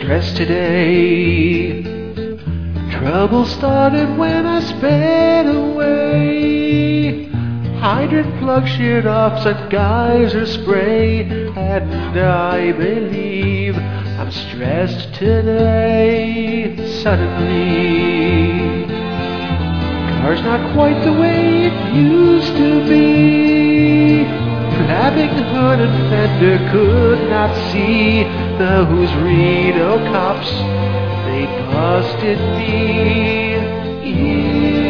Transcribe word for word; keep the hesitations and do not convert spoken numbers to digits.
stressed today. Trouble started when I sped away. Hydrant plug sheared off, such geyser spray, and I believe I'm stressed today. Suddenly, car's not quite the way it used to be. Flapping hood and fender, could not see those Reno cops. They busted me.